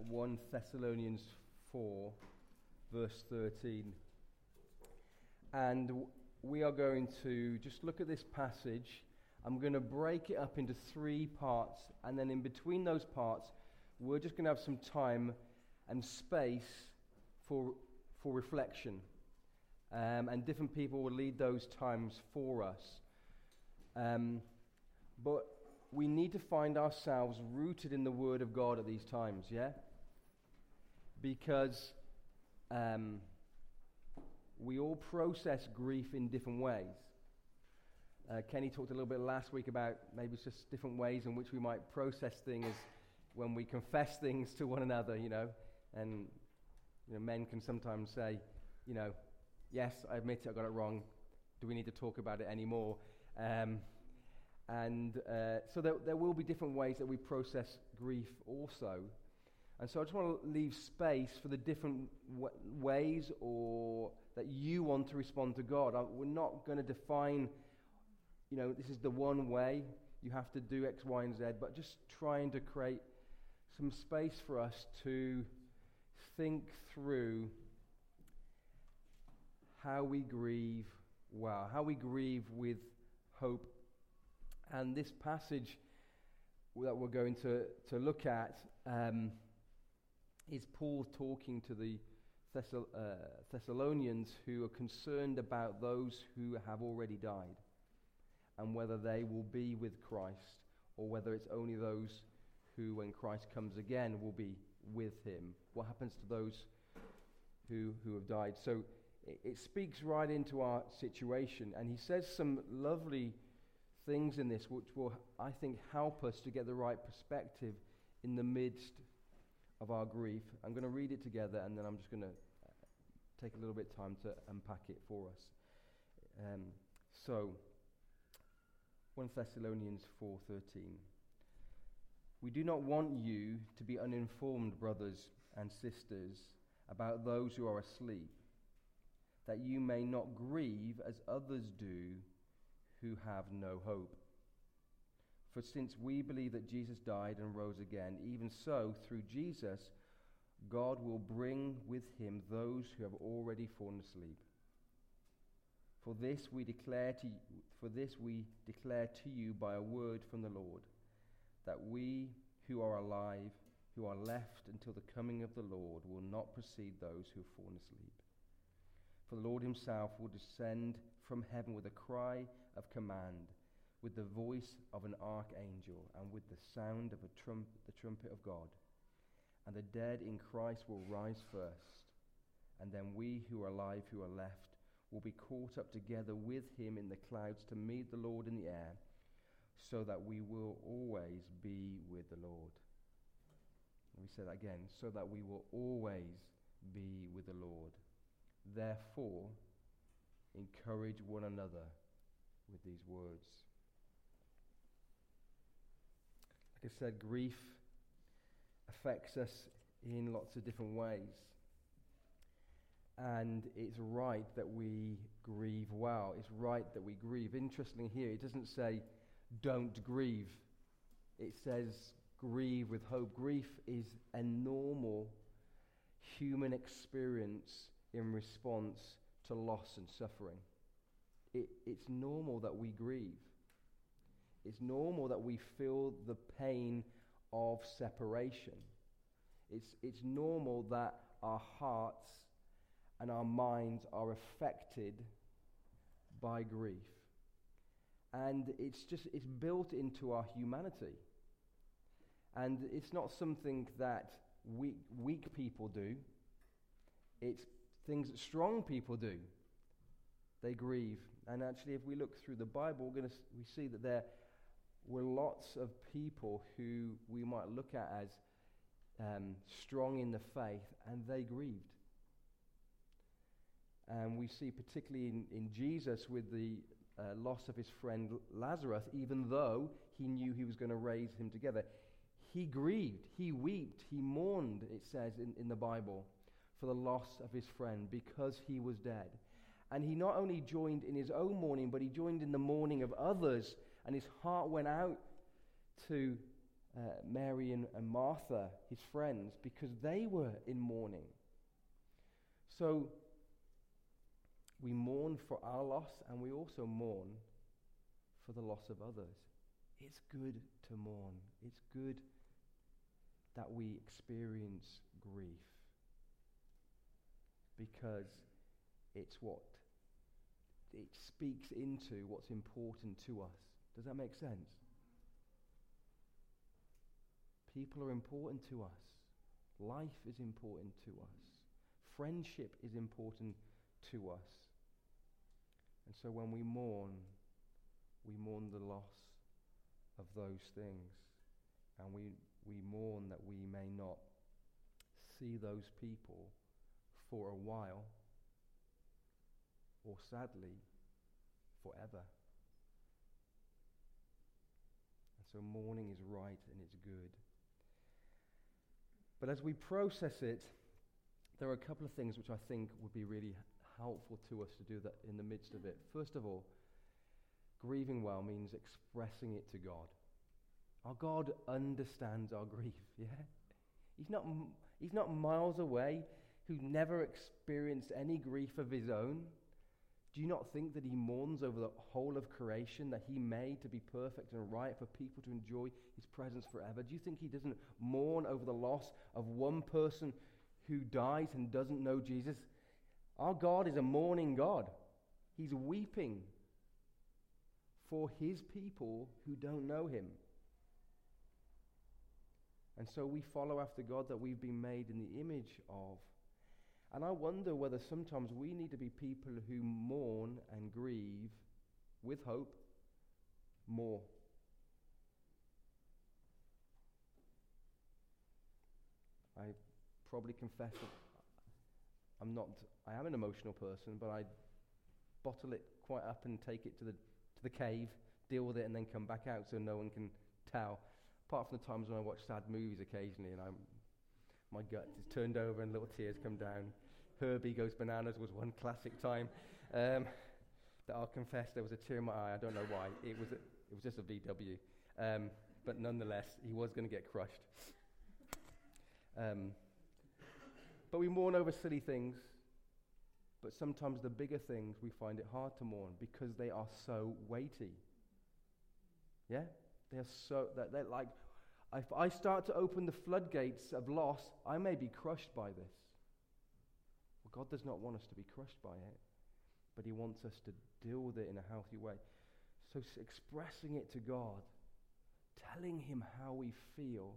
at 1 Thessalonians 4, verse 13. And we are going to just look at this passage. I'm going to break it up into 3 parts, and then in between those parts, we're just going to have some time and space for reflection. And different people will lead those times for us. But we need to find ourselves rooted in the Word of God at these times, yeah? Because we all process grief in different ways. Kenny talked a little bit last week about maybe it's just different ways in which we might process things when we confess things to one another, And men can sometimes say, yes, I admit it, I got it wrong. Do we need to talk about it anymore? So there will be different ways that we process grief also. And so I just want to leave space for the different ways or that you want to respond to God. We're not going to define, this is the one way, you have to do X, Y, and Z, but just trying to create some space for us to think through how we grieve well, how we grieve with hope. And this passage that we're going to look at is Paul talking to the Thessalonians who are concerned about those who have already died and whether they will be with Christ or whether it's only those who, when Christ comes again, will be with him. What happens to those who have died? So it speaks right into our situation, and he says some lovely things in this which will, I think, help us to get the right perspective in the midst of our grief. I'm going to read it together, and then I'm just going to take a little bit of time to unpack it for us. So, 1 Thessalonians 4:13. We do not want you to be uninformed, brothers and sisters, about those who are asleep, that you may not grieve as others do who have no hope. For since we believe that Jesus died and rose again, even so, through Jesus, God will bring with him those who have already fallen asleep. For this we declare to you by a word from the Lord, that we who are alive, who are left until the coming of the Lord, will not precede those who have fallen asleep. For the Lord himself will descend from heaven with a cry of command, with the voice of an archangel, and with the sound of the trumpet of God. And the dead in Christ will rise first, and then we who are alive, who are left, will be caught up together with him in the clouds to meet the Lord in the air, so that we will always be with the Lord. Let me say that again, so that we will always be with the Lord. Therefore, encourage one another with these words. Like I said, grief affects us in lots of different ways. And it's right that we grieve well. It's right that we grieve. Interestingly here, it doesn't say, don't grieve. It says, grieve with hope. Grief is a normal human experience in response to loss and suffering. It's normal that we grieve. It's normal that we feel the pain of separation. It's normal that our hearts and our minds are affected by grief. And it's built into our humanity. And it's not something that weak people do. It's things that strong people do. They grieve. And actually, if we look through the Bible, we see that there were lots of people who we might look at as strong in the faith, and they grieved. And we see particularly in Jesus with the loss of his friend Lazarus, even though he knew he was going to raise him together, he grieved, he wept, he mourned, it says in the Bible, for the loss of his friend because he was dead. And he not only joined in his own mourning, but he joined in the mourning of others, and his heart went out to Mary and Martha, his friends, because they were in mourning. So we mourn for our loss, and we also mourn for the loss of others. It's good to mourn. It's good that we experience grief, because it speaks into what's important to us. Does that make sense? People are important to us. Life is important to us. Friendship is important to us. And so when we mourn the loss of those things. And we mourn that we may not see those people for a while, or sadly, forever. And so mourning is right and it's good. But as we process it, there are a couple of things which I think would be really helpful to us to do that in the midst of it. First of all, grieving well means expressing it to God. Our God understands our grief, yeah? He's not miles away, who never experienced any grief of his own. Do you not think that he mourns over the whole of creation that he made to be perfect and right for people to enjoy his presence forever? Do you think he doesn't mourn over the loss of one person who dies and doesn't know Jesus? Our God is a mourning God. He's weeping for his people who don't know him. And so we follow after God that we've been made in the image of. And I wonder whether sometimes we need to be people who mourn and grieve with hope more. I probably confess that I am an emotional person, but I bottle it quite up and take it to the cave, deal with it, and then come back out so no one can tell. Apart from the times when I watch sad movies occasionally and my gut is turned over and little tears come down. Herbie Goes Bananas was one classic time that I'll confess there was a tear in my eye. I don't know why. It was just a VW. But nonetheless, he was going to get crushed. But we mourn over silly things. But sometimes the bigger things we find it hard to mourn because they are so weighty. Yeah? They're like, if I start to open the floodgates of loss, I may be crushed by this. Well, God does not want us to be crushed by it, but he wants us to deal with it in a healthy way. So expressing it to God, telling him how we feel,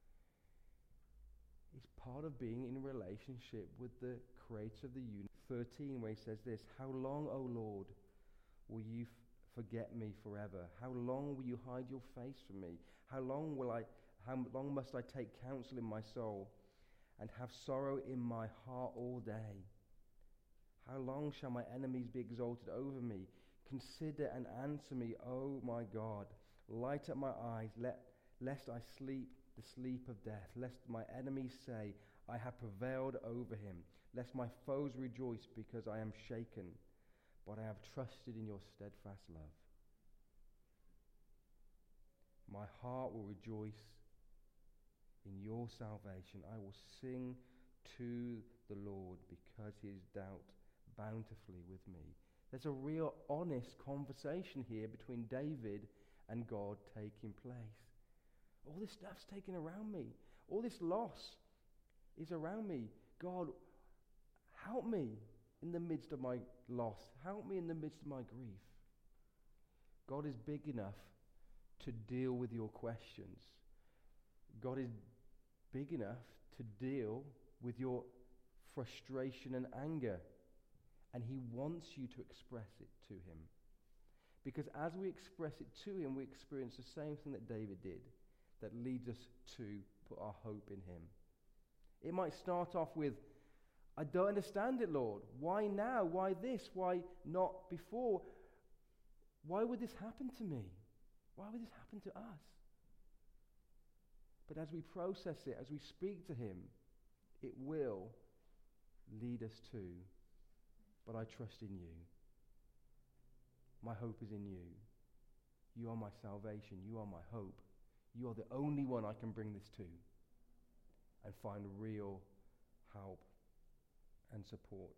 is part of being in relationship with the creator of the universe. 13, where he says this, "How long, O Lord, will you forget me forever? How long will you hide your face from me? How long must I take counsel in my soul and have sorrow in my heart all day? How long shall my enemies be exalted over me? Consider and answer me, O my God. Light up my eyes, lest I sleep the sleep of death, lest my enemies say, I have prevailed over him, lest my foes rejoice because I am shaken. But I have trusted in your steadfast love. My heart will rejoice in your salvation. I will sing to the Lord because he has dealt bountifully with me." There's a real honest conversation here between David and God taking place. All this stuff's taken around me. All this loss is around me. God, help me in the midst of my loss. Help me in the midst of my grief. God is big enough to deal with your questions. God is big enough to deal with your frustration and anger. And he wants you to express it to him. Because as we express it to him, we experience the same thing that David did, that leads us to put our hope in him. It might start off with, I don't understand it, Lord. Why now? Why this? Why not before? Why would this happen to me? Why would this happen to us? But as we process it, as we speak to him, it will lead us to, but I trust in you. My hope is in you. You are my salvation. You are my hope. You are the only one I can bring this to and find real help and support.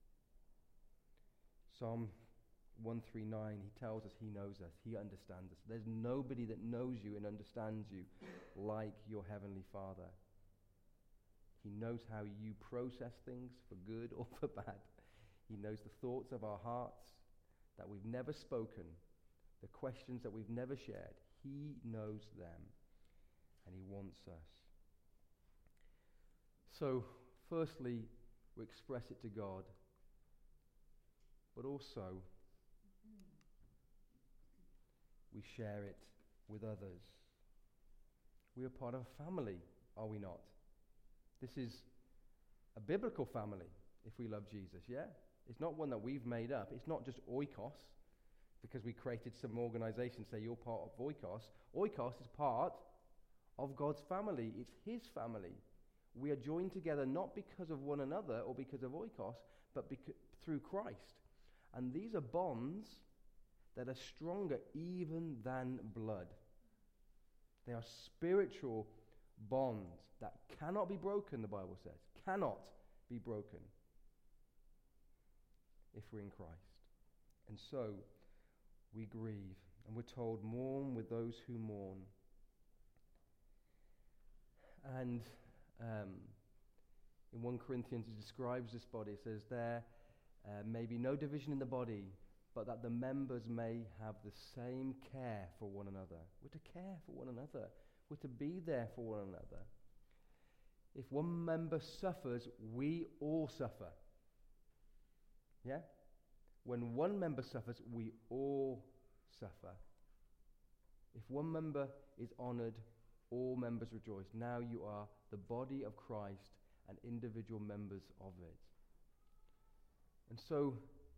Psalm 139, he tells us he knows us, he understands us. There's nobody that knows you and understands you like your Heavenly Father. He knows how you process things for good or for bad. He knows the thoughts of our hearts that we've never spoken, the questions that we've never shared. He knows them, and he wants us. So, firstly, we express it to God, but also we share it with others. We are part of a family, are we not? This is a biblical family if we love Jesus, yeah? It's not one that we've made up. It's not just oikos, because we created some organization, say you're part of oikos. Oikos is part of God's family. It's his family. We are joined together not because of one another or because of oikos, but through Christ. And these are bonds that are stronger even than blood. They are spiritual bonds that cannot be broken, the Bible says. Cannot be broken if we're in Christ. And so we grieve, and we're told, mourn with those who mourn. And in 1 Corinthians it describes this body. It says there may be no division in the body, but that the members may have the same care for one another. We're to care for one another. We're to be there for one another. If one member suffers, we all suffer. Yeah? When one member suffers, we all suffer. If one member is honored, all members rejoice. Now you are the body of Christ and individual members of it. And so,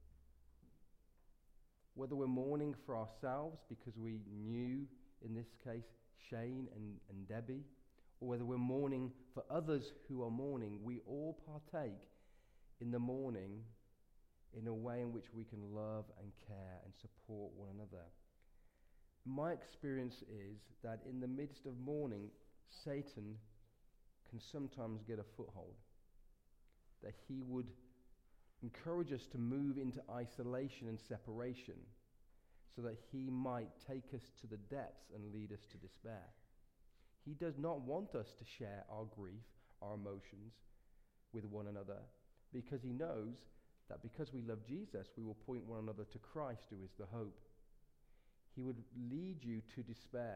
whether we're mourning for ourselves because we knew, in this case, Shane and Debbie, or whether we're mourning for others who are mourning, we all partake in the mourning in a way in which we can love and care and support one another. My experience is that in the midst of mourning, Satan can sometimes get a foothold. That he would encourage us to move into isolation and separation so that he might take us to the depths and lead us to despair. He does not want us to share our grief, our emotions with one another, because he knows that because we love Jesus, we will point one another to Christ, who is the hope. He would lead you to despair.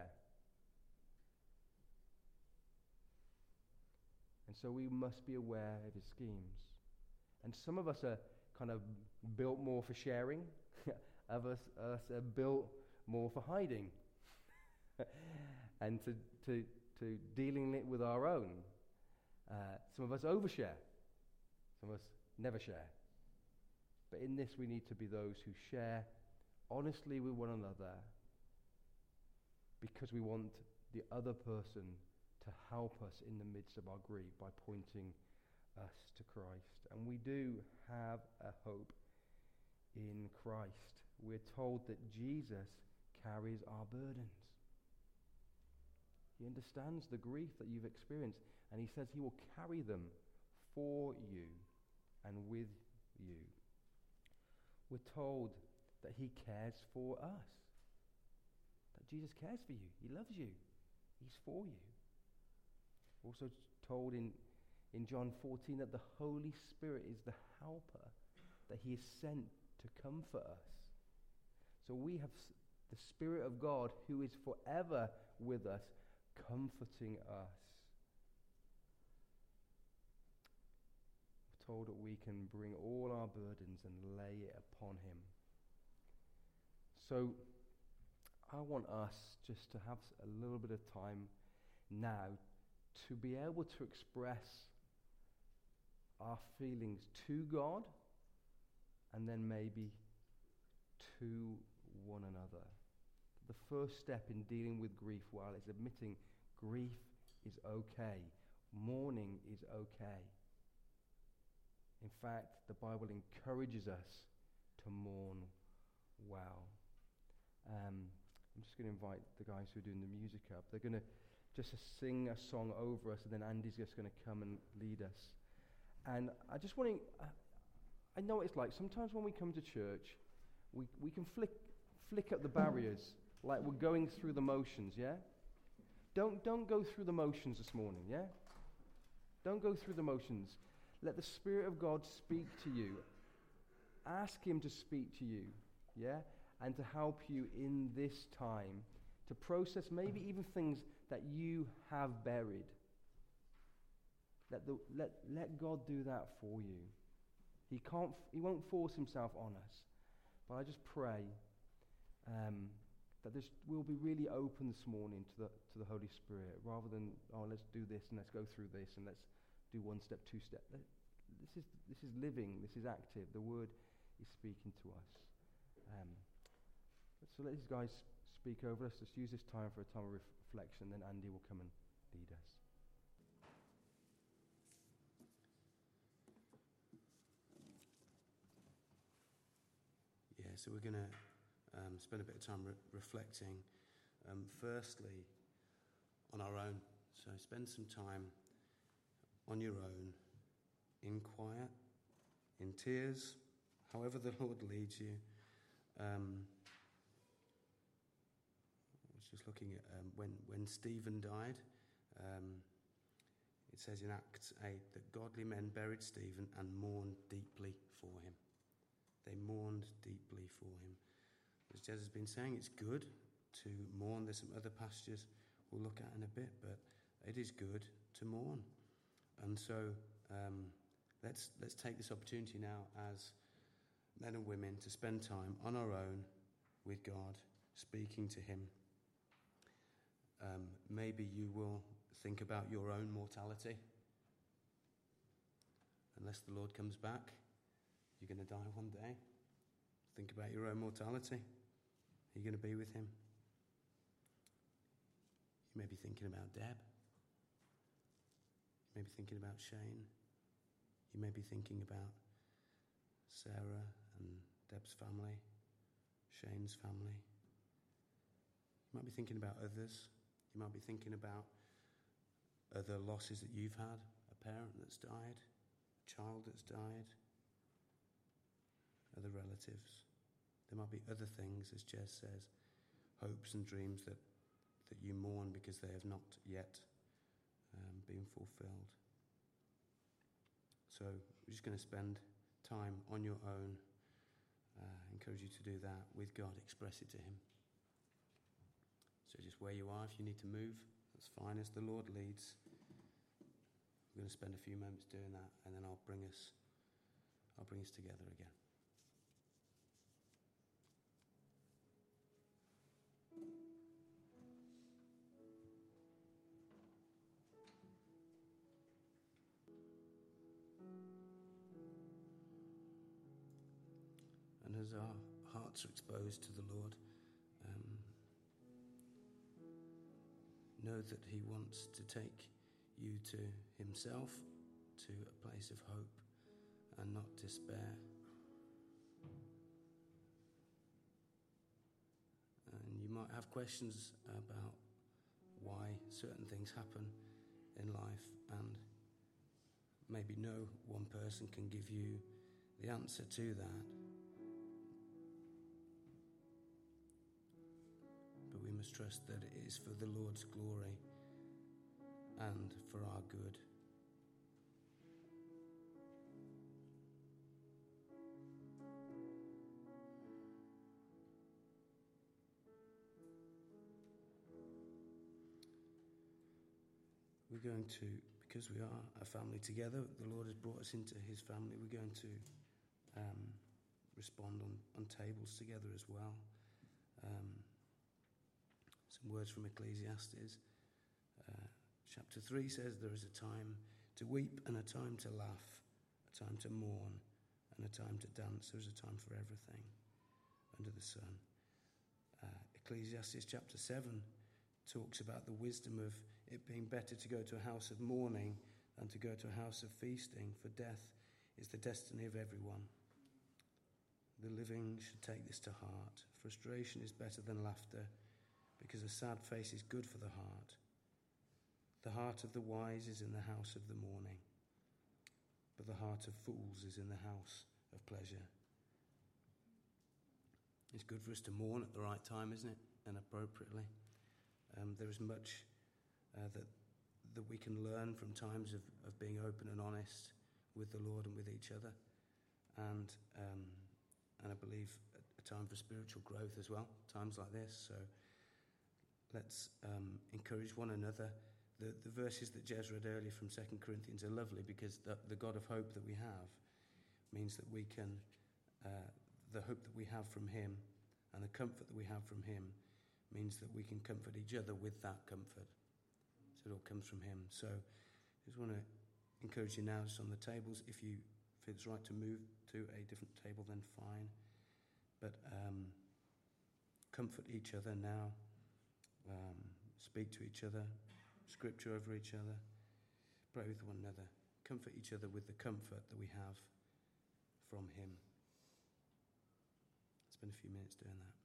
And so we must be aware of his schemes. And some of us are kind of built more for sharing. Others are built more for hiding. And to dealing it with our own. Some of us overshare. Some of us never share. But in this we need to be those who share honestly with one another, because we want the other person to help us in the midst of our grief by pointing us to Christ. And we do have a hope in Christ. We're told that Jesus carries our burdens. He understands the grief that you've experienced, and he says he will carry them for you and with you. We're told that he cares for us. That Jesus cares for you. He loves you. He's for you. We're also told in John 14 that the Holy Spirit is the helper that he is sent to comfort us. So we have the Spirit of God who is forever with us, comforting us. We're told that we can bring all our burdens and lay it upon him. So I want us just to have a little bit of time now to be able to express our feelings to God and then maybe to one another. The first step in dealing with grief well is admitting grief is okay. Mourning is okay. In fact, the Bible encourages us to mourn well. I'm just going to invite the guys who are doing the music up. They're going to just sing a song over us, and then Andy's just going to come and lead us. And I just want to, I know what it's like. Sometimes when we come to church, we can flick up the barriers, like we're going through the motions, yeah? Don't go through the motions this morning, yeah? Don't go through the motions. Let the Spirit of God speak to you. Ask Him to speak to you, yeah? And to help you in this time to process maybe even things that you have buried. Let God do that for you. He won't force Himself on us. But I just pray that this will be really open this morning to the Holy Spirit, rather than, let's do this and let's go through this and let's do one step, two step. This is living. This is active. The Word is speaking to us. So let these guys speak over us. Let's use this time for a time of reflection. Then Andy will come and lead us. Yeah, so we're going to spend a bit of time reflecting, firstly, on our own. So spend some time on your own, in quiet, in tears, however the Lord leads you. I was just looking at when Stephen died. It says in Acts 8 that godly men buried Stephen and mourned deeply for him. They mourned deeply for him. As Jez has been saying, it's good to mourn. There's some other passages we'll look at in a bit, but it is good to mourn. And so let's take this opportunity now as men and women to spend time on our own with God, speaking to Him. Maybe you will think about your own mortality. Unless the Lord comes back, you're going to die one day. Think about your own mortality. Are you going to be with Him? You may be thinking about Deb. You may be thinking about Shane. You may be thinking about Sarah and Deb's family, Shane's family. You might be thinking about others. You might be thinking about other losses that you've had, a parent that's died, a child that's died, other relatives. There might be other things, as Jez says, hopes and dreams that you mourn because they have not yet been fulfilled. So we're just going to spend time on your own. Encourage you to do that with God. Express it to Him. So just where you are, if you need to move, that's fine, as the Lord leads. We're going to spend a few moments doing that, and then I'll bring us together again. And as our hearts are exposed to the Lord, know that He wants to take you to Himself, to a place of hope and not despair. And you might have questions about why certain things happen in life, and maybe no one person can give you the answer to that. But we must trust that it is for the Lord's glory and for our good. We're going to, because we are a family together, the Lord has brought us into His family, we're going to respond on tables together as well. Some words from Ecclesiastes. Chapter 3 says there is a time to weep and a time to laugh, a time to mourn and a time to dance. There is a time for everything under the sun. Ecclesiastes chapter 7 talks about the wisdom of it being better to go to a house of mourning than to go to a house of feasting, for death is the destiny of everyone. The living should take this to heart. Frustration is better than laughter, because a sad face is good for the heart. The heart of the wise is in the house of the mourning, but the heart of fools is in the house of pleasure. It's good for us to mourn at the right time, isn't it? And appropriately. There is much that we can learn from times of being open and honest with the Lord and with each other. And I believe a time for spiritual growth as well, times like this. So let's encourage one another. The verses that Jez read earlier from 2 Corinthians are lovely, because the God of hope that we have means that we can, the hope that we have from him and the comfort that we have from him means that we can comfort each other with that comfort. So it all comes from him. So I just want to encourage you now, just on the tables, if it's right to move to a different table, then fine. But comfort each other now. Speak to each other. Scripture over each other. Pray with one another. Comfort each other with the comfort that we have from him. Spend a few minutes doing that.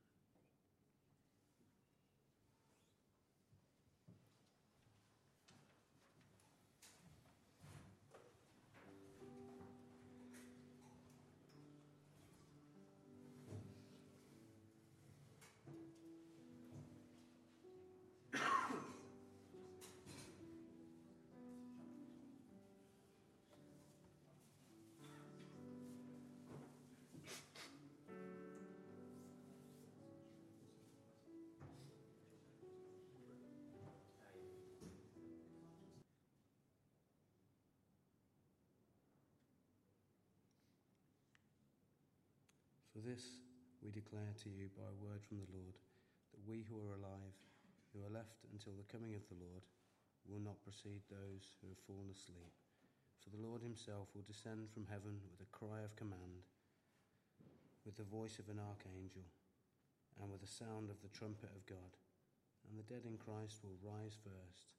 For this we declare to you by a word from the Lord, that we who are alive, who are left until the coming of the Lord, will not precede those who have fallen asleep. For the Lord himself will descend from heaven with a cry of command, with the voice of an archangel, and with the sound of the trumpet of God. And the dead in Christ will rise first.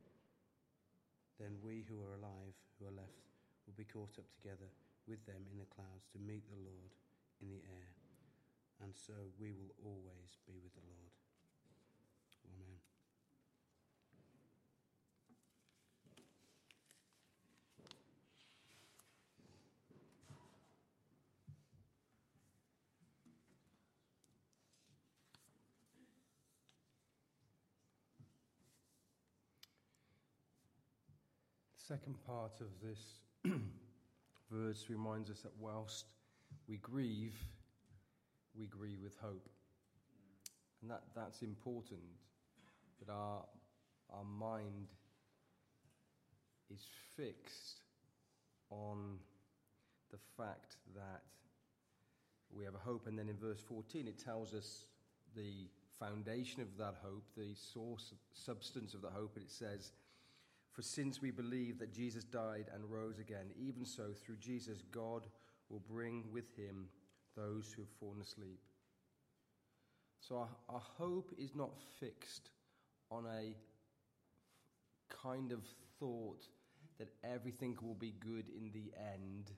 Then we who are alive, who are left, will be caught up together with them in the clouds to meet the Lord in the air, and so we will always be with the Lord. Amen. The second part of this verse reminds us that whilst we grieve with hope. And that's important, that our mind is fixed on the fact that we have a hope. And then in verse 14 it tells us the foundation of that hope, the source, substance of the hope, and it says, "For since we believe that Jesus died and rose again, even so through Jesus God will bring with him those who have fallen asleep." So our hope is not fixed on a kind of thought that everything will be good in the end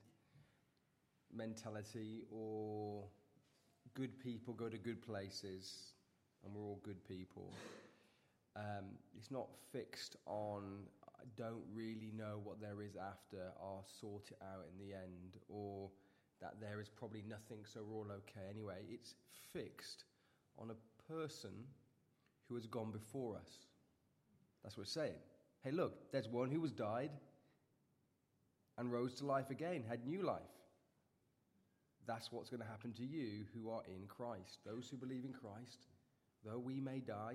mentality, or good people go to good places and we're all good people. It's not fixed on, I don't really know what there is after, I'll sort it out in the end, or that there is probably nothing, so we're all okay anyway. It's fixed on a person who has gone before us. That's what it's saying. Hey, look, there's one who was died and rose to life again, had new life. That's what's going to happen to you who are in Christ. Those who believe in Christ, though we may die,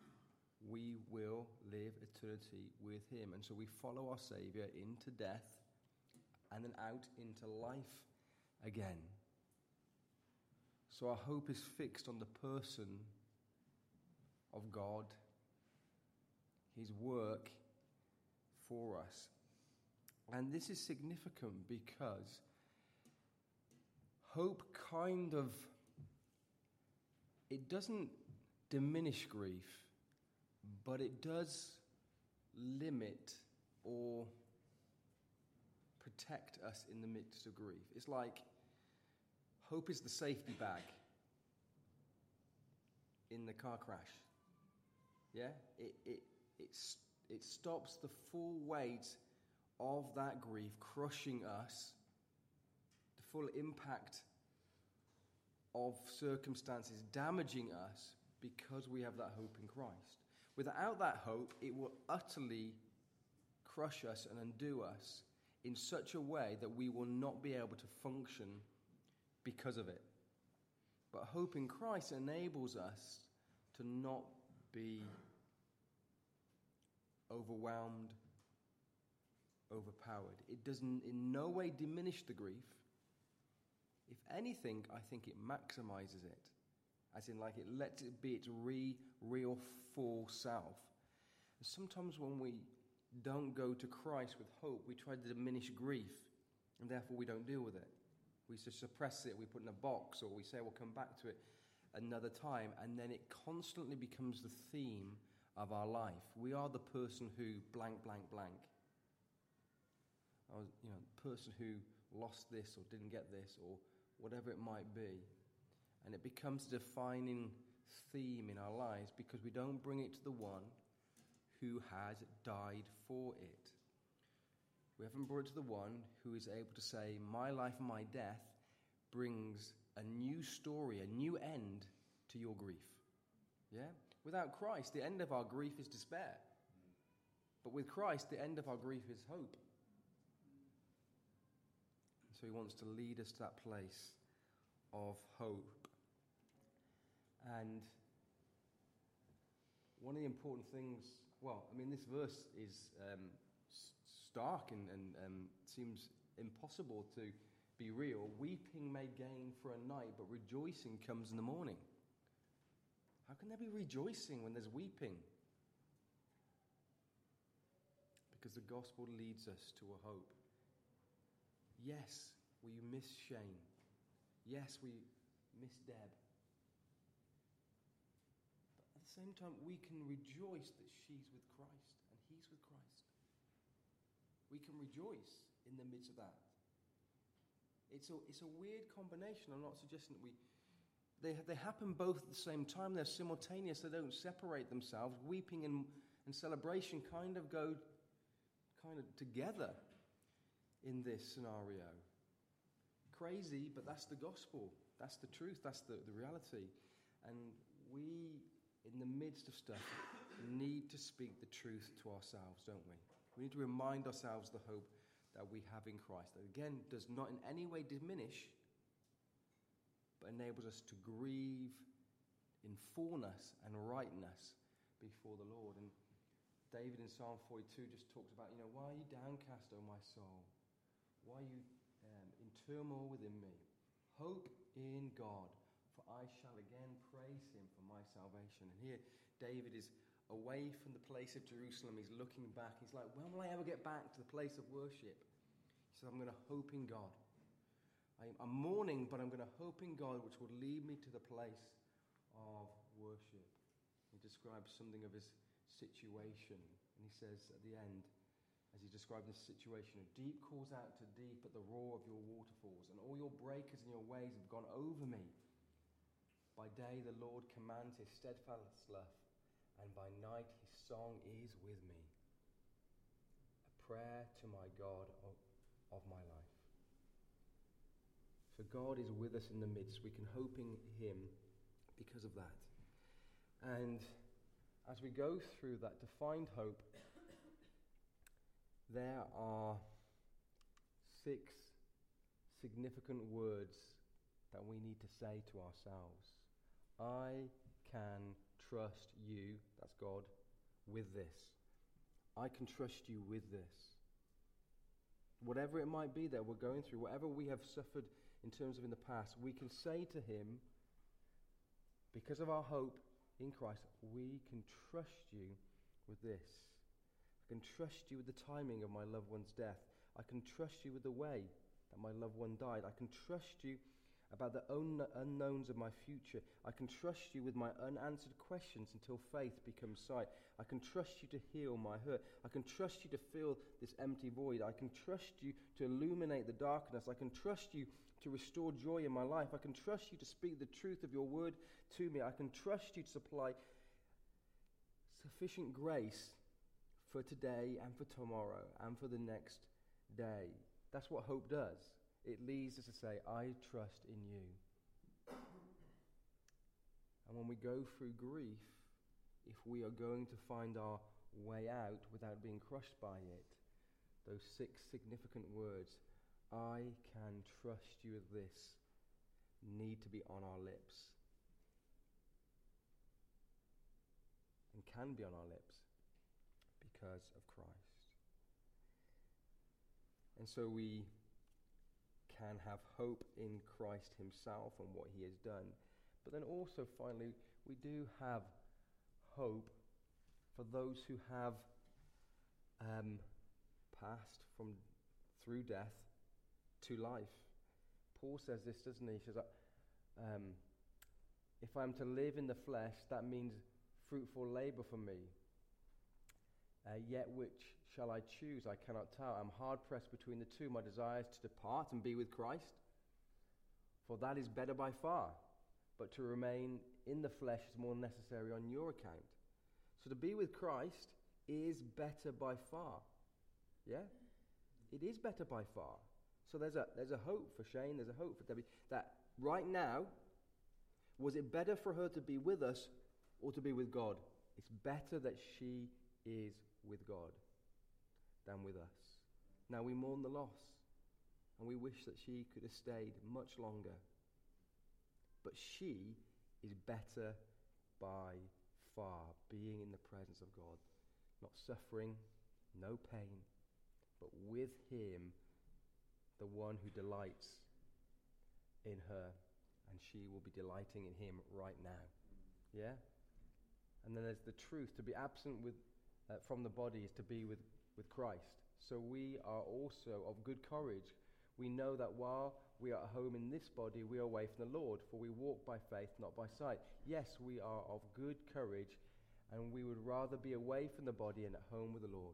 we will live eternity with him. And so we follow our Saviour into death and then out into life again. So our hope is fixed on the person of God, his work for us. And this is significant because hope it doesn't diminish grief, but it does limit or protect us in the midst of grief. It's like hope is the safety bag in the car crash. Yeah? It stops the full weight of that grief crushing us, the full impact of circumstances damaging us, because we have that hope in Christ. Without that hope, it will utterly crush us and undo us in such a way that we will not be able to function because of it. But hope in Christ enables us to not be overwhelmed, overpowered. It doesn't in no way diminish the grief. If anything, I think it maximizes it. As in, like, it lets it be its real full self. Sometimes when we don't go to Christ with hope, we try to diminish grief, and therefore we don't deal with it. We just suppress it, we put it in a box, or we say we'll come back to it another time, and then it constantly becomes the theme of our life. We are the person who blank, blank, blank. The person who lost this or didn't get this or whatever it might be. And it becomes a defining theme in our lives because we don't bring it to the one who has died for it. We haven't brought it to the one who is able to say, my life and my death brings a new story, a new end to your grief. Yeah? Without Christ, the end of our grief is despair. But with Christ, the end of our grief is hope. So he wants to lead us to that place of hope. And one of the important things, this verse is stark and seems impossible to be real. Weeping may gain for a night, but rejoicing comes in the morning. How can there be rejoicing when there's weeping? Because the gospel leads us to a hope. Yes, we miss Shane. Yes, we miss Deb. But at the same time, we can rejoice that she's with Christ and he's with Christ. We can rejoice in the midst of that. It's a weird combination. I'm not suggesting that they happen both at the same time. They're simultaneous. They don't separate themselves. Weeping and celebration kind of go together in this scenario. Crazy, but that's the gospel. That's the truth. That's the reality. And we, in the midst of stuff, need to speak the truth to ourselves, don't we? We need to remind ourselves the hope that we have in Christ. That, again, does not in any way diminish, but enables us to grieve in fullness and rightness before the Lord. And David in Psalm 42 just talks about, why are you downcast, O my soul? Why are you in turmoil within me? Hope in God, for I shall again praise him for my salvation. And here David is away from the place of Jerusalem. He's looking back. He's like, when will I ever get back to the place of worship? He says, I'm going to hope in God. I'm mourning, but I'm going to hope in God, which will lead me to the place of worship. He describes something of his situation, and he says at the end, as he described this situation, deep calls out to deep at the roar of your waterfalls, and all your breakers and your waves have gone over me. By day the Lord commands his steadfast love, and by night his song is with me, a prayer to my God of my life. So God is with us in the midst. We can hope in him because of that. And as we go through that, to find hope, there are 6 significant words that we need to say to ourselves. I can trust you, that's God, with this. I can trust you with this. Whatever it might be that we're going through, whatever we have suffered in terms of in the past, we can say to him, because of our hope in Christ, we can trust you with this. I can trust you with the timing of my loved one's death. I can trust you with the way that my loved one died. I can trust you about the unknowns of my future. I can trust you with my unanswered questions until faith becomes sight. I can trust you to heal my hurt. I can trust you to fill this empty void. I can trust you to illuminate the darkness. I can trust you to restore joy in my life. I can trust you to speak the truth of your word to me. I can trust you to supply sufficient grace for today and for tomorrow and for the next day. That's what hope does. It leads us to say, I trust in you. And when we go through grief, if we are going to find our way out without being crushed by it, those 6 significant words, I can trust you with this, need to be on our lips. And can be on our lips because of Christ. And so we can have hope in Christ himself and what he has done. But then also, finally, we do have hope for those who have passed through death to life. Paul says this, doesn't he? He says, if I'm to live in the flesh, that means fruitful labor for me. Yet which shall I choose? I cannot tell. I'm hard-pressed between the two. My desire is to depart and be with Christ, for that is better by far. But to remain in the flesh is more necessary on your account. So to be with Christ is better by far. Yeah? It is better by far. So there's a hope for Shane, there's a hope for Debbie, that right now, was it better for her to be with us or to be with God? It's better that she is with God than with us. Now we mourn the loss, and we wish that she could have stayed much longer. But she is better by far, being in the presence of God. Not suffering, no pain, but with him, the one who delights in her, and she will be delighting in him right now. Yeah? And then there's the truth. To be absent from the body is to be with Christ. So we are also of good courage. We know that while we are at home in this body, we are away from the Lord, for we walk by faith, not by sight. Yes, we are of good courage, and we would rather be away from the body and at home with the Lord.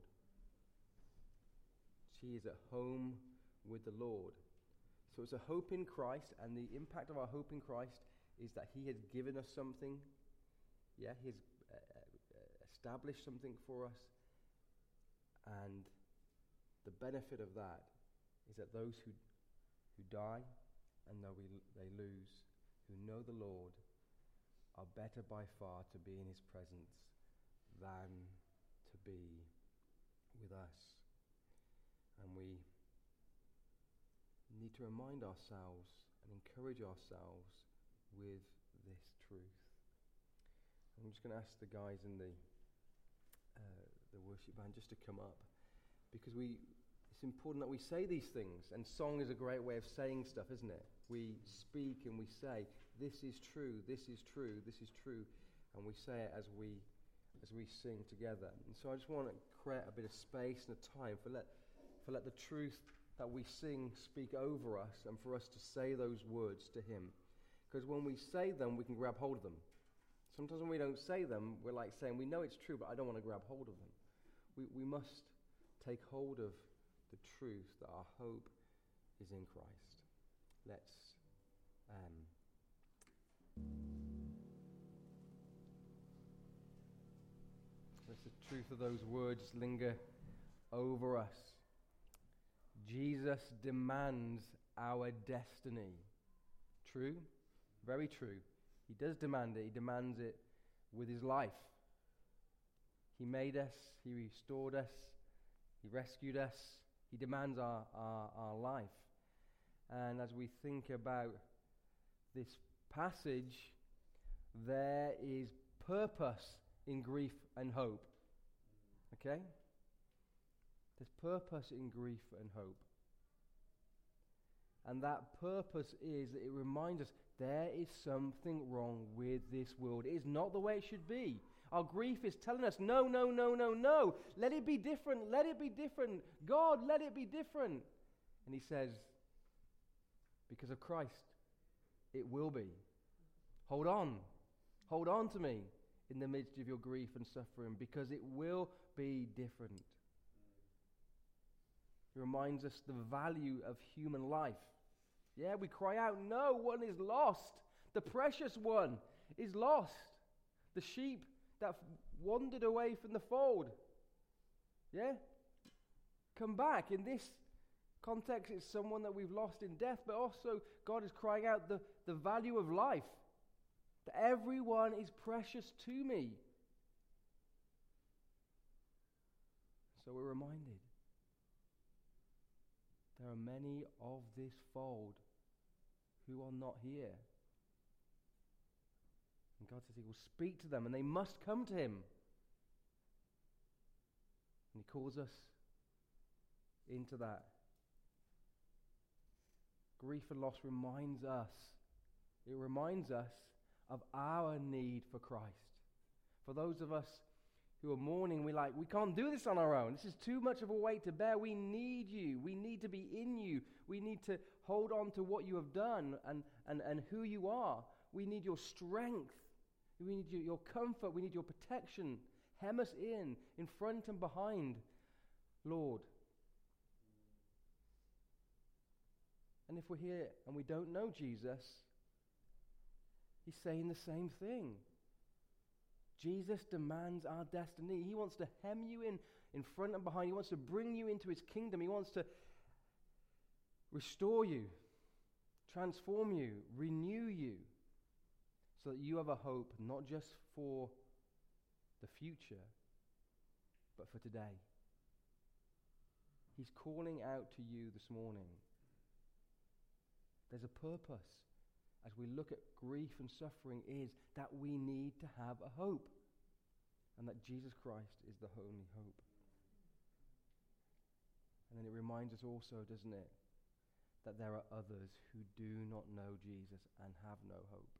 She is at home with the Lord. So it's a hope in Christ, and the impact of our hope in Christ is that he has given us something. Yeah, he has established something for us. And the benefit of that is that those who die and they lose, who know the Lord, are better by far to be in his presence than to be with us. And we need to remind ourselves and encourage ourselves with this truth. I'm just going to ask the guys in the worship band just to come up, because it's important that we say these things, and song is a great way of saying stuff, isn't it? We speak and we say, this is true, this is true, this is true, and we say it as we sing together. And so I just want to create a bit of space and a time for let the truth that we sing speak over us, and for us to say those words to him. Because when we say them, we can grab hold of them. Sometimes when we don't say them, we're like saying, we know it's true, but I don't want to grab hold of them. We must take hold of the truth that our hope is in Christ. Let's the truth of those words linger over us. Jesus demands our destiny. True? Very true. He does demand it. He demands it with his life. He made us. He restored us. He rescued us. He demands our life. And as we think about this passage, there is purpose in grief and hope. Okay? There's purpose in grief and hope. And that purpose is that it reminds us there is something wrong with this world. It is not the way it should be. Our grief is telling us, no, no, no, no, no. Let it be different. Let it be different. God, let it be different. And he says, because of Christ, it will be. Hold on. Hold on to me in the midst of your grief and suffering, because it will be different. It reminds us the value of human life. Yeah, we cry out, no, one is lost. The precious one is lost. The sheep that wandered away from the fold. Yeah? Come back. In this context, it's someone that we've lost in death, but also God is crying out the value of life. That everyone is precious to me. So we're reminded. There are many of this fold who are not here. And God says he will speak to them and they must come to him. And he calls us into that. Grief and loss reminds us. It reminds us of our need for Christ. For those of us who are mourning, we can't do this on our own. This is too much of a weight to bear. We need you. We need to be in you. We need to hold on to what you have done and who you are. We need your strength. We need your comfort. We need your protection. Hem us in front and behind, Lord. And if we're here and we don't know Jesus, he's saying the same thing. Jesus demands our destiny. He wants to hem you in front and behind. He wants to bring you into his kingdom. He wants to restore you, transform you, renew you, so that you have a hope not just for the future, but for today. He's calling out to you this morning. There's a purpose as we look at grief and suffering is that we need to have a hope. And that Jesus Christ is the only hope. And then it reminds us also, doesn't it, that there are others who do not know Jesus and have no hope.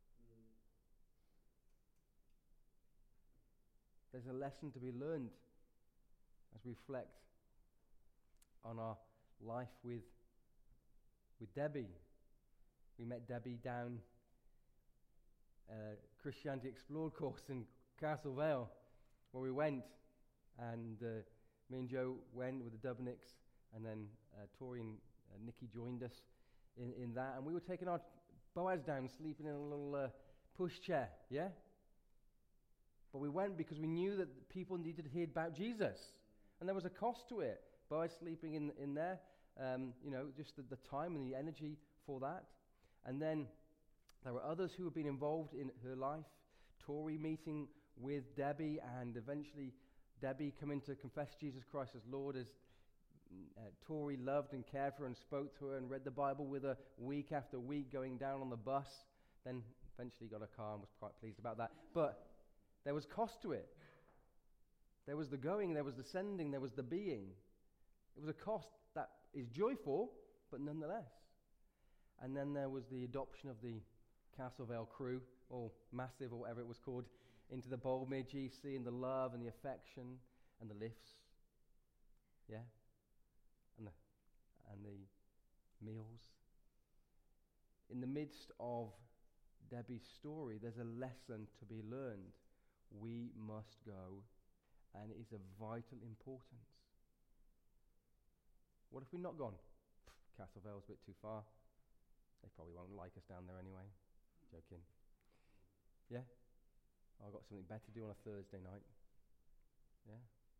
There's a lesson to be learned as we reflect on our life with Debbie. We met Debbie down Christianity Explored course in Castle Vale, where we went, and me and Joe went with the Dubnicks, and then Tori and Nikki joined us in that, and we were taking our Boaz down, sleeping in a little pushchair, yeah? But we went because we knew that people needed to hear about Jesus, and there was a cost to it. Boaz sleeping in there, just the time and the energy for that. And then there were others who had been involved in her life. Tori meeting with Debbie, and eventually Debbie coming to confess Jesus Christ as Lord, as Tori loved and cared for her and spoke to her and read the Bible with her week after week, going down on the bus. Then eventually got a car and was quite pleased about that. But there was cost to it. There was the going, there was the sending, there was the being. It was a cost that is joyful, but nonetheless. And then there was the adoption of the Castle Vale crew, or Massive, or whatever it was called, into the Boldmere GC, and the love and the affection and the lifts, yeah, and the meals. In the midst of Debbie's story, there's a lesson to be learned. We must go, and it is of vital importance. What if we're not gone? Castle Vale's a bit too far. They probably won't like us down there anyway. Joking. Yeah? I've got something better to do on a Thursday night. Yeah?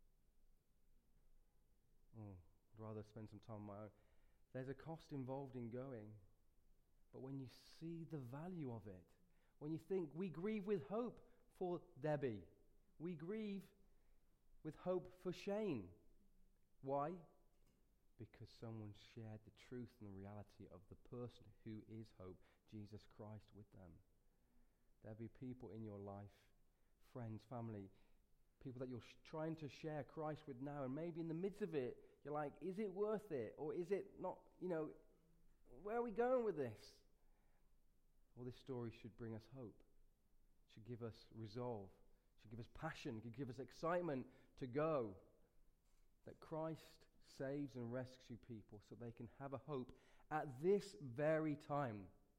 I'd rather spend some time on my own. There's a cost involved in going. But when you see the value of it, when you think, we grieve with hope for Debbie. We grieve with hope for Shane. Why? Because someone shared the truth and the reality of the person who is hope, Jesus Christ, with them. There'll be people in your life, friends, family, people that you're trying to share Christ with now, and maybe in the midst of it, you're like, is it worth it? Or is it not, where are we going with this? Well, this story should bring us hope, should give us resolve, should give us passion, should give us excitement to go. That Christ saves and rescues people so they can have a hope at this very time.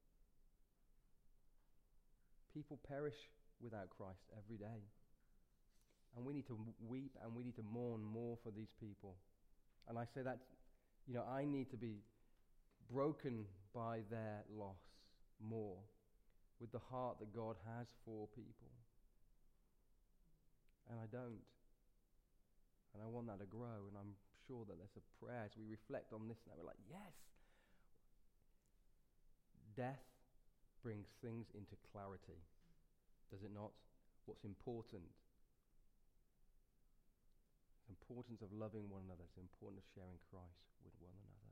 People perish without Christ every day. And we need to weep and we need to mourn more for these people. And I say that, I need to be broken by their loss more with the heart that God has for people. And I don't. And I want that to grow, and I'm sure that there's a prayer as we reflect on this now. We're like, yes! Death brings things into clarity, does it not? What's important? The importance of loving one another. It's the importance of sharing Christ with one another.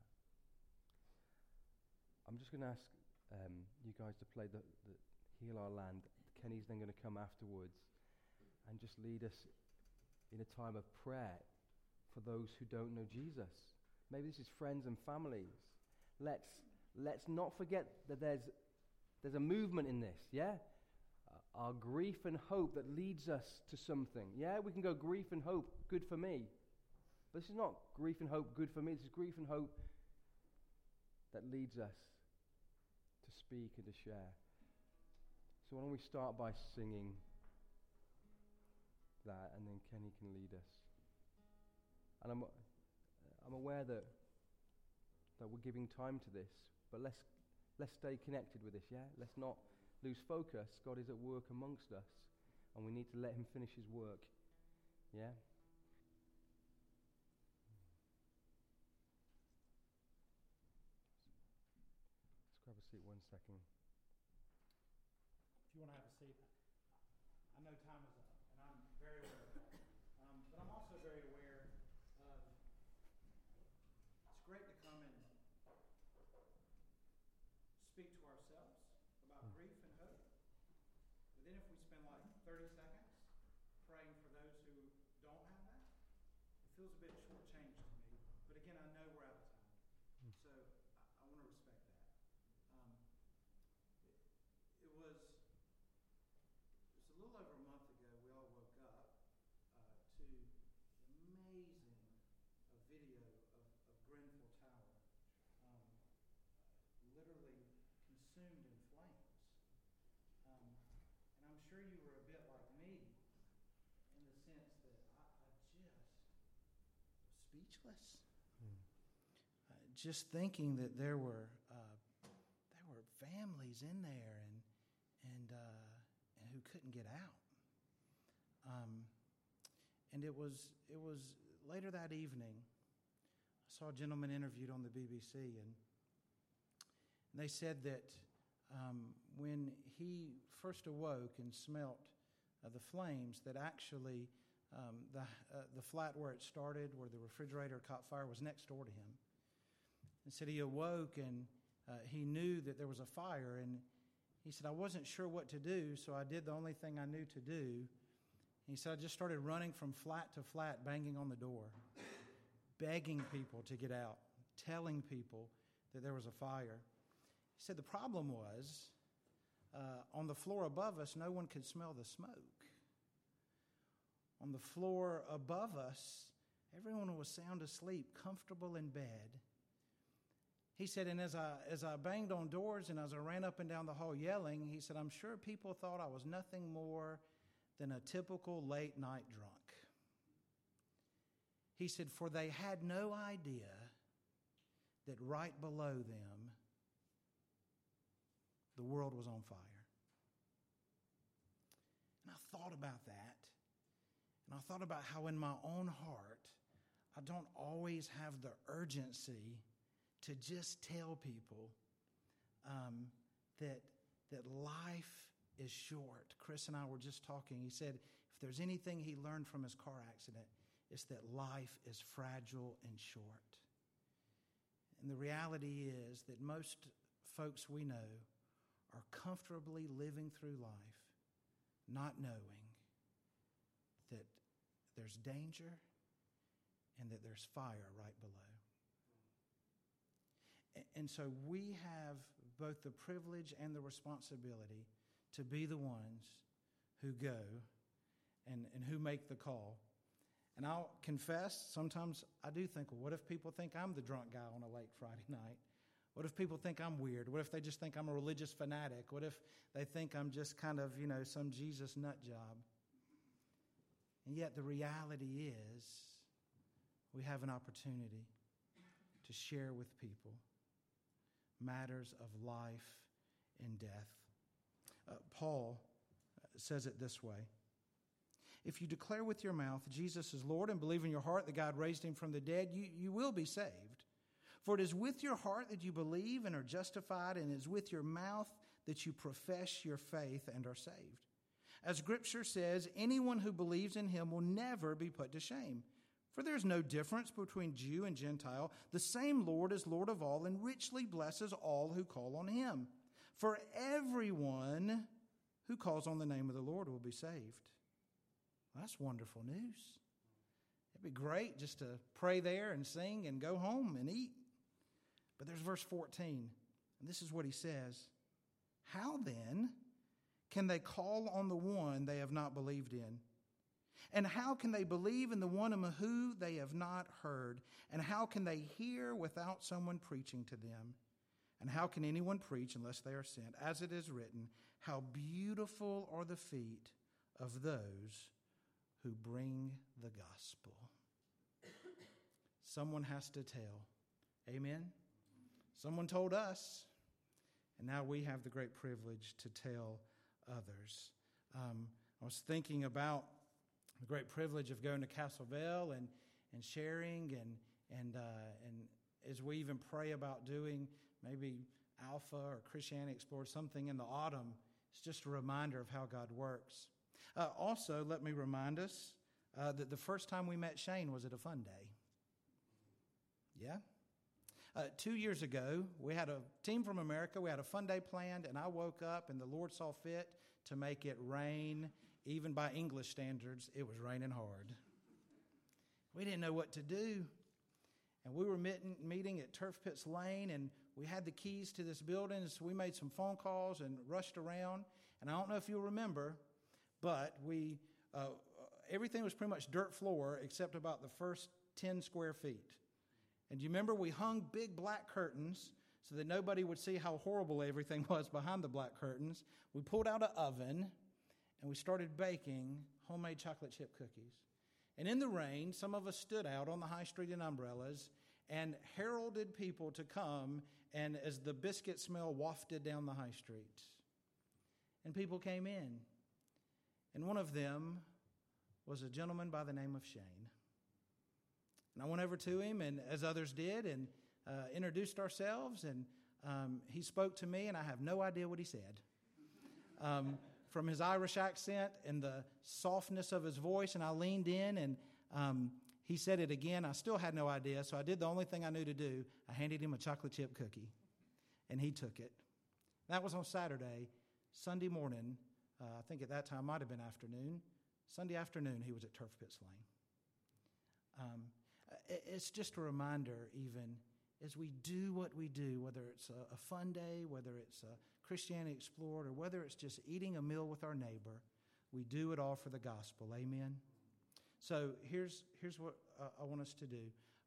I'm just going to ask you guys to play the Heal Our Land. Kenny's then going to come afterwards and just lead us in a time of prayer for those who don't know Jesus. Maybe this is friends and families. Let's not forget that there's a movement in this, yeah? Our grief and hope that leads us to something. Yeah, we can go grief and hope, good for me. But this is not grief and hope, good for me. This is grief and hope that leads us to speak and to share. So why don't we start by singing that, and then Kenny can lead us. And I'm aware that we're giving time to this, but let's stay connected with this, yeah? Let's not lose focus. God is at work amongst us, and we need to let him finish his work, yeah? Let's grab a seat 1 second. If you want to have a seat, I know time is up, and I'm very aware of that. But I'm also very aware of it's great to come and speak to ourselves about grief and hope. But then if we spend like 30 seconds praying for those who don't have that, it feels a bit shortchanged to me. But again, I know we're out of time. So I want to respect that. It was a little over a month ago, we all woke up to the amazing video of Grenfell Tower literally consumed in flames. And I'm sure you were a bit like me in the sense that I just was speechless. Just thinking that there were families in there and who couldn't get out. And it was later that evening, I saw a gentleman interviewed on the BBC, and they said that when he first awoke and smelt the flames, that actually the flat where it started, where the refrigerator caught fire, was next door to him. He said he awoke and he knew that there was a fire, and he said, I wasn't sure what to do, so I did the only thing I knew to do. He said, I just started running from flat to flat, banging on the door, begging people to get out, telling people that there was a fire. He said the problem was, on the floor above us, no one could smell the smoke. On the floor above us, everyone was sound asleep, comfortable in bed. He said, and as I banged on doors and as I ran up and down the hall yelling, he said, I'm sure people thought I was nothing more than a typical late night drunk. He said, for they had no idea that right below them, the world was on fire. And I thought about that, and I thought about how in my own heart, I don't always have the urgency to just tell people that life is short. Chris and I were just talking. He said if there's anything he learned from his car accident, it's that life is fragile and short. And the reality is that most folks we know are comfortably living through life, not knowing that there's danger and that there's fire right below. And so we have both the privilege and the responsibility to be the ones who go and who make the call. And I'll confess, sometimes I do think, well, what if people think I'm the drunk guy on a late Friday night? What if people think I'm weird? What if they just think I'm a religious fanatic? What if they think I'm just kind of, some Jesus nut job? And yet the reality is we have an opportunity to share with people matters of life and death. Paul says it this way. If you declare with your mouth Jesus is Lord and believe in your heart that God raised him from the dead, you will be saved. For it is with your heart that you believe and are justified, and it is with your mouth that you profess your faith and are saved. As Scripture says, anyone who believes in him will never be put to shame. For there is no difference between Jew and Gentile. The same Lord is Lord of all and richly blesses all who call on him. For everyone who calls on the name of the Lord will be saved. That's wonderful news. It'd be great just to pray there and sing and go home and eat. But there's verse 14, and this is what he says. How then can they call on the one they have not believed in? And how can they believe in the one who they have not heard? And how can they hear without someone preaching to them? And how can anyone preach unless they are sent? As it is written, how beautiful are the feet of those who bring the gospel. Someone has to tell. Amen? Someone told us, and now we have the great privilege to tell others. I was thinking about the great privilege of going to Castleville and sharing, and as we even pray about doing maybe Alpha or Christianity Explored, something in the autumn, it's just a reminder of how God works. Also, let me remind us that the first time we met Shane was at a fun day. Yeah? 2 years ago, we had a team from America. We had a fun day planned, and I woke up, and the Lord saw fit to make it rain. Even by English standards, it was raining hard. We didn't know what to do. And we were meeting at Turf Pits Lane, and we had the keys to this building, so we made some phone calls and rushed around. And I don't know if you'll remember, but everything was pretty much dirt floor except about the first 10 square feet. And do you remember we hung big black curtains so that nobody would see how horrible everything was behind the black curtains? We pulled out an oven, and we started baking homemade chocolate chip cookies. And in the rain, some of us stood out on the high street in umbrellas and heralded people to come, and as the biscuit smell wafted down the high street. And people came in. And one of them was a gentleman by the name of Shane. And I went over to him, and as others did, and introduced ourselves, and he spoke to me, and I have no idea what he said. From his Irish accent and the softness of his voice, and I leaned in, and he said it again. I still had no idea, so I did the only thing I knew to do. I handed him a chocolate chip cookie, and he took it. That was on Saturday. Sunday morning, I think at that time might have been afternoon. Sunday afternoon, he was at Turf Pits Lane. It's just a reminder, even as we do what we do, whether it's a fun day, whether it's a Christianity Explored, or whether it's just eating a meal with our neighbor, we do it all for the gospel. Amen? So here's what I want us to do.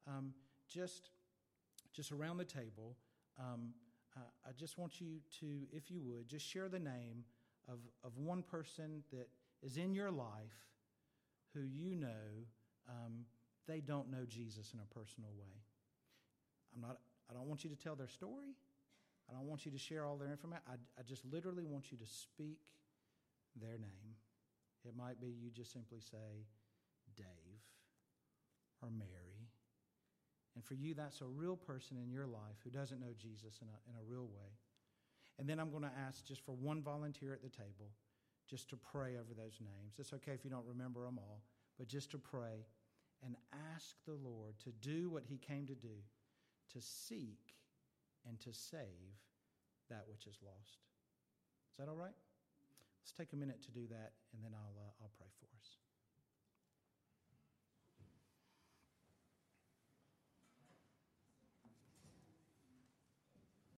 Just around the table, I just want you to, if you would, just share the name of one person that is in your life who you know they don't know Jesus in a personal way. I don't want you to tell their story. I don't want you to share all their information. I just literally want you to speak their name. It might be you just simply say Dave or Mary. And for you, that's a real person in your life who doesn't know Jesus in a real way. And then I'm going to ask just for one volunteer at the table just to pray over those names. It's okay if you don't remember them all, but just to pray and ask the Lord to do what he came to do, to seek and to save that which is lost. Is that all right? Let's take a minute to do that, and then I'll pray for you.